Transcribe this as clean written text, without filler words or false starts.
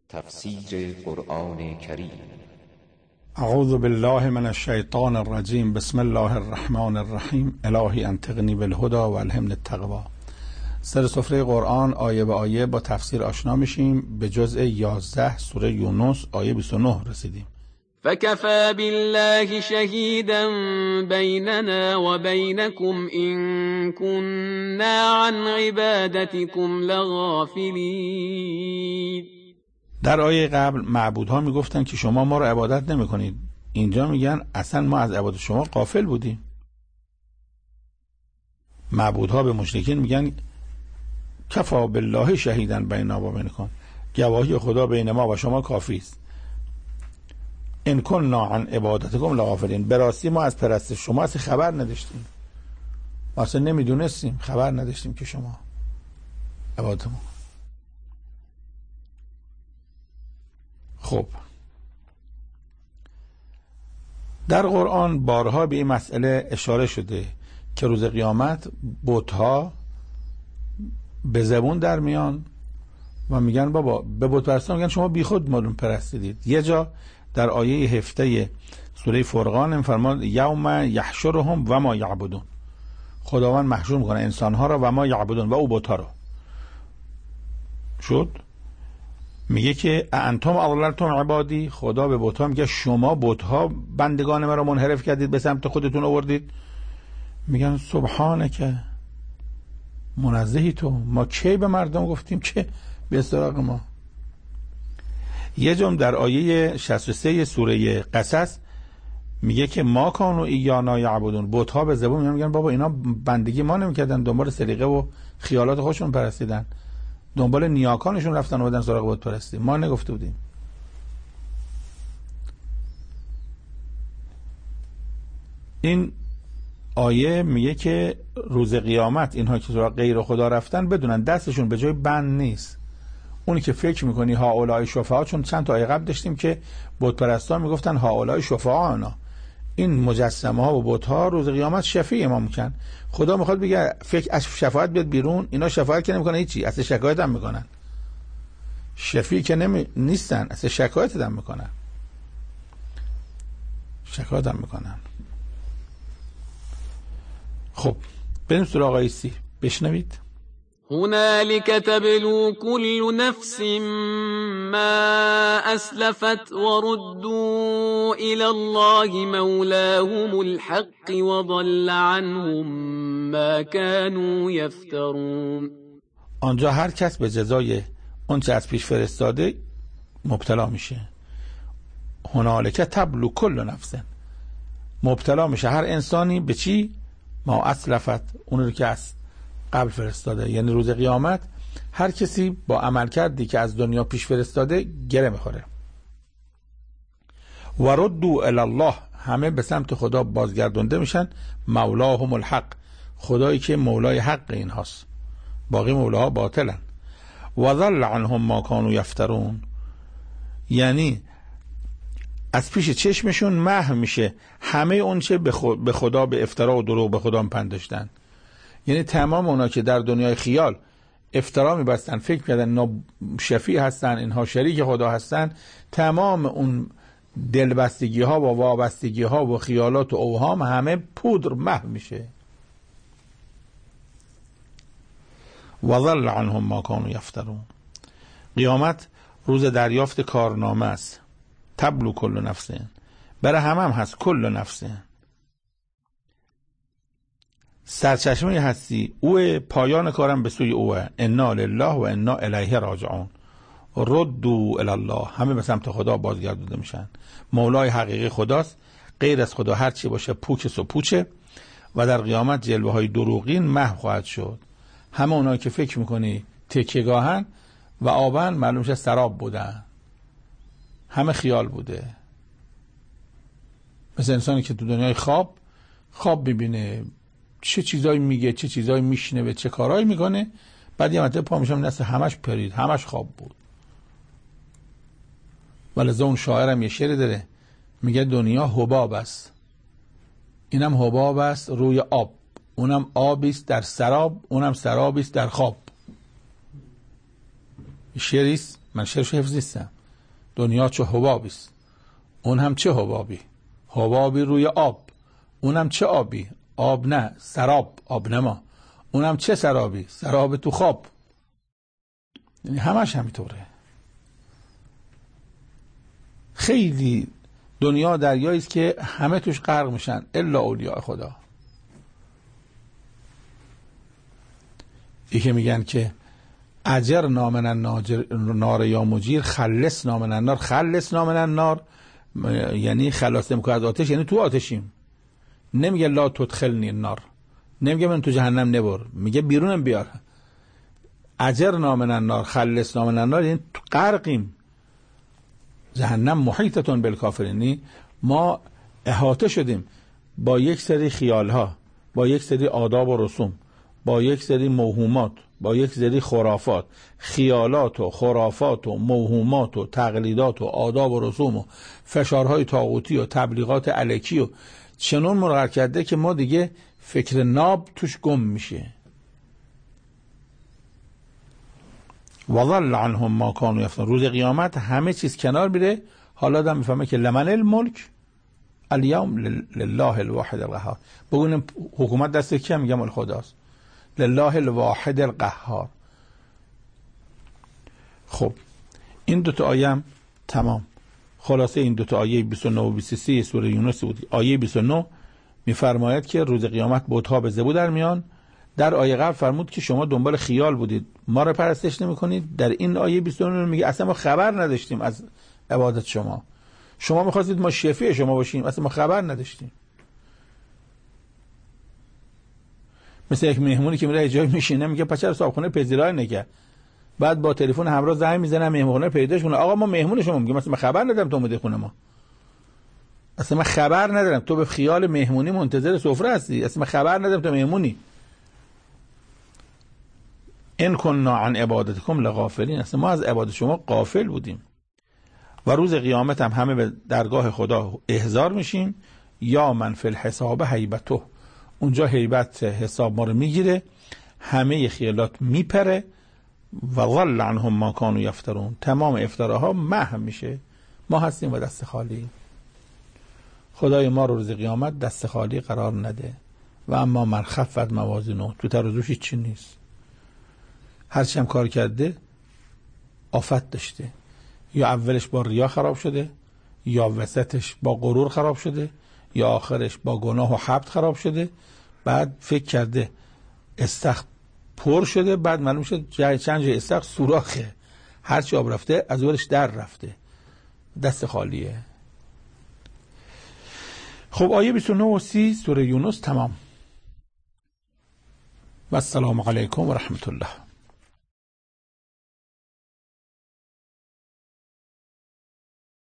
تفسیر قرآن کریم. اعوذ بالله من الشیطان الرجیم. بسم الله الرحمن الرحیم. الهی انطقنی بالهدی و الهمنی التقوی. سر سفره قرآن آیه به آیه با تفسیر آشنا میشیم. به جزء 11 سوره یونس آیه 29 رسیدیم. فكفى بالله شهيدا بيننا وبينكم إن كنا عن عبادتكم لغافلين. در آیه قبل معبودها میگفتن که شما ما رو عبادت نمی کنید. اینجا میگن اصلا ما از عبادت شما غافل بودیم. معبودها به مشرکین میگن کفا بالله شهیدا بیننا و بینکم، گواهی خدا بین ما و شما کافی است. ان کننا عن عبادتکم لغافلین، به راستی ما از پرستش شما اصلا خبر نداشتیم، ما اصلا نمیدونستیم، خبر نداشتیم که شما عبادتمون. خب در قرآن بارها به این مسئله اشاره شده که روز قیامت بت‌ها به زبون در میان و میگن بابا، به بت پرستان میگن شما بیخود ما رو پرستیدید. یه جا در آیه 17 سوره فرقان میفرماد یوم یحشرهم و ما یعبدون، خداوند محشور میکنه انسانها را و ما یعبدون و او بت‌ها را. شد میگه که انتم اضللتم عبادی، خدا به بت‌ها میگه شما بت‌ها بندگان مرا منحرف کردید، به سمت خودتون آوردید. میگن سبحانک، منزهی تو، ما کی به مردم گفتیم که به استراق ما. یه جمله در آیه 63 سوره قصص میگه که ما کانوا ایانا یعبدون، بت‌ها به زبون میگن بابا اینا بندگی ما نمیکردن، دنبال سلیقه و خیالات خودشون پرستیدن، دنبال نیاکانشون رفتن و بدن سراغ بت پرستی، ما نگفته بودیم. این آیه میگه که روز قیامت اینها که سراغ غیر خدا رفتن بدونن دستشون به جای بند نیست. اونی که فکر میکنی ها اولای شفاعا، چون چند تا آیه قبل داشتیم که بت پرستان میگفتن ها اولای شفاعانا، این مجسمه ها و بت ها روز قیامت شفیع ما میکن. خدا میخواد بگه فکر از شفاعت بیاد بیرون، اینا شفاعت که نمیکنن هیچی، اصلا شکایت هم میکنن، شفیع که نیستن، اصلا شکایت هم میکنن، شکایت هم میکنن. خب بریم سراغ آیه 30 بشنوید. هنالك تبلو كل نفس ما أسلفت وردوا إلى الله مولاهم الحق وضل عنهم ما كانوا يفترون. آنجا هر کس به جزای اون چه از پیش فرستاده مبتلا میشه. هنالک تبلو کل نفس، مبتلا میشه هر انسانی به چی؟ ما اسلفت، اون رو که از قبل فرستاده. یعنی روز قیامت هر کسی با عمل کردی که از دنیا پیش فرستاده گره میخوره. و ردوا الی الله، همه به سمت خدا بازگردونده میشن. مولاهم الحق، خدایی که مولای حق این هاست، باقی مولاها باطلن. و ضل عنهم ما کانوا یفترون، یعنی از پیش چشمشون محو میشه همه اون چه به خدا به افترا و دروغ به خدا پنداشتن. یعنی تمام اونا که در دنیای خیال افترا میبستن، فکر کردن شفیع هستن، اینها شریک خدا هستن، تمام اون دلبستگی ها و وابستگی ها و خیالات و اوهام همه پودر محو میشه. و ضل عنهم ما کانوا یفترون. قیامت روز دریافت کارنامه است. تبلو کل نفسه، برای هم هست کل نفسه، سرچشمه هستی اوه، پایان کارم به سوی اوه. انا لله و انا الیه راجعون. ردوا الی الله، همه به سمت خدا بازگردونده میشن. مولای حقیقی خداست، غیر از خدا هر چی باشه پوچ و پوچه و در قیامت جلوه های دروغین محو خواهد شد. همه اونایی که فکر میکنی تکیه‌گاهن و آبن، معلوم شه سراب بودن، همه خیال بوده. مثل انسانی که تو دنیای خواب ببینه چه چیزایی میگه، چه چیزایی میشنوه، چه کارایی میکنه، بعد یه مرتبه پا میشم نسل همش پرید، همش خواب بود. ولذا اون شاعرم یه شعر داره میگه دنیا حباب است، اینم حباب است روی آب، اونم آبی است در سراب، اونم سرابی است در خواب. شعری است، من شعرش حفظ نیستم، دنیا چه حبابی است، اون هم چه حبابی، حبابی روی آب، اونم چه آبی، آب نه سراب، آب نما، اونم چه سرابی، سراب تو خواب. یعنی همش همینطوره. خیلی دنیا دریایی است که همه توش غرق میشن الا اولیاء خدا. یکی میگن که اجر نامن النار یا مجیر، خلص نامن النار. خلص نامن النار یعنی خلاص نمیکنه از آتش، یعنی تو آتشیم. نمیگه لا تدخلنی النار، نمیگه من تو جهنم نبر، میگه بیرونم بیار. اجر نامن النار، خلص نامن النار یعنی تو غرقیم. جهنم محیطتون بالکافرین، ما احاطه شدیم با یک سری خیالها، با یک سری آداب و رسوم، با یک سری موهومات، با یک سری خرافات، خیالات و خرافات و موهومات و تقلیدات و آداب و رسوم و فشارهای طاغوتی و تبلیغات الکی و چنون مرور کرده که ما دیگه فکر ناب توش گم میشه. وضل عنهم ما كانوا يفترون. روز قیامت همه چیز کنار میره. حالا آدم میفهمه که لمن الملک اليوم لله الواحد القهار. بگونیم حکومت دست کیه؟ میگم مال خداست. لله الواحد القهار. خب این دو تا آیه هم تمام. خلاصه این دو تا آیه 29 و 23 سوره یونس بود. آیه 29 میفرماید که روز قیامت بت‌ها به زبون در میان. در آیه قبل فرمود که شما دنبال خیال بودید، ما رو پرستش نمی‌کنید. در این آیه 29 میگه اصلا ما خبر نداشتیم از عبادت شما. شما می‌خواستید ما شفیع شما باشیم، اصلا ما خبر نداشتیم. مثل یک مهمونی که میره جای میشینه میگه پچر صاحبخونه پذیرای نگه، بعد با تلفن همراه زنگ میزنه مهمونه پیداش کنه، آقا ما مهمون شما. میگه مثلا من خبر ندارم تو اومدی خونه ما، اصلا من خبر ندارم تو به خیال مهمونی منتظر سفره هستی، اصلا من خبر ندارم تو مهمونی. ان كنا عن عبادتكم لغافلین. اصلا ما از عبادت شما غافل بودیم. و روز قیامت هم همه به درگاه خدا احضار میشیم. یا من فی الحساب هیبته. اونجا هیبت حساب ما رو میگیره، همه خیالات میپره. و ضل عنهم ما كانوا یفترون. تمام افتراها محو میشه. ما هستیم و دست خالی. خدای ما رو روز قیامت دست خالی قرار نده. و اما من خفت موازینه، تو ترازوش هیچ چی نیست. هرچی هم کار کرده آفت داشته. یا اولش با ریا خراب شده، یا وسطش با غرور خراب شده، یا آخرش با گناه و حبط خراب شده. بعد فکر کرده استخ پر شده، بعد معلوم شد چند جای استخ سوراخه، هرچی آب رفته از اولش در رفته، دست خالیه. خب آیه 29 و 30 سوره یونس تمام. و السلام علیکم و رحمت الله.